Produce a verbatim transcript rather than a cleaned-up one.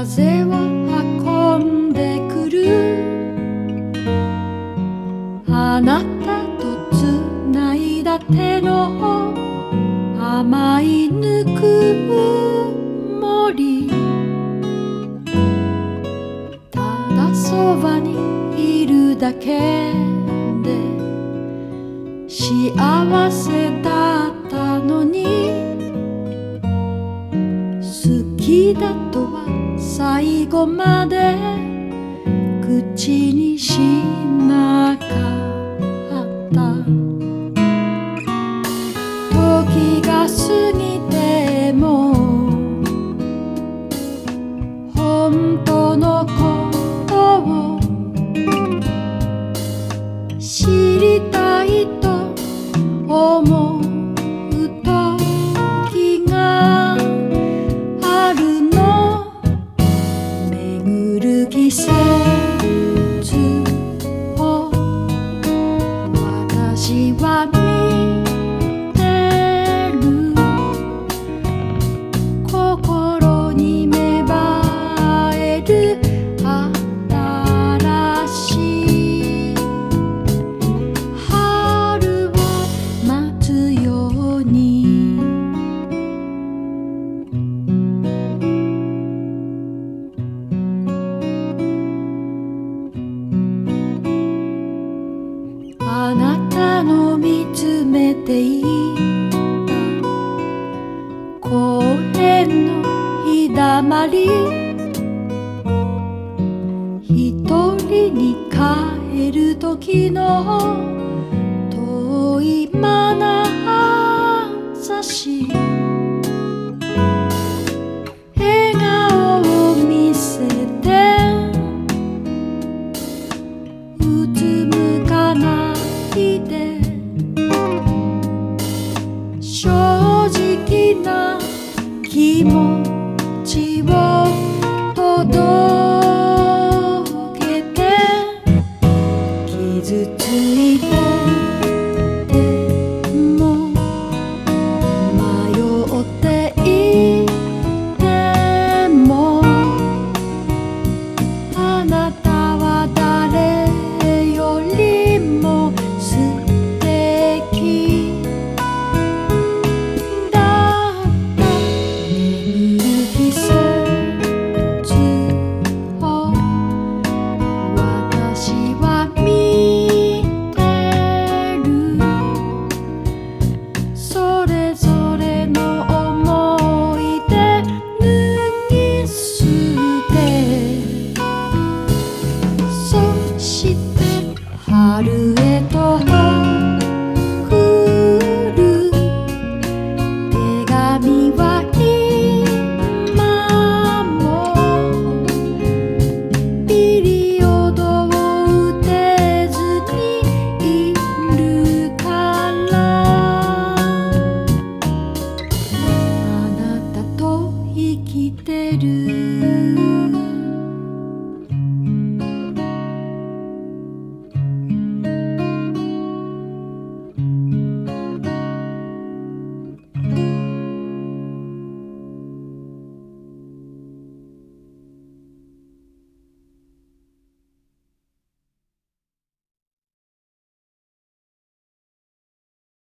風を運んでくるあなたとつないだ手の甘いぬくもりただそばにいるだけで幸せだったのに好きだとは最後まで口にしなかった時が過ぎても本当のことを知りたいと思う時があるの巡る季節を私は見てる心に芽生える新しい春を待つようにあなたの見つめていた公園の日だまり一人に帰る時の遠い眼差し笑顔を見せてうつむかないで正直な気持ちを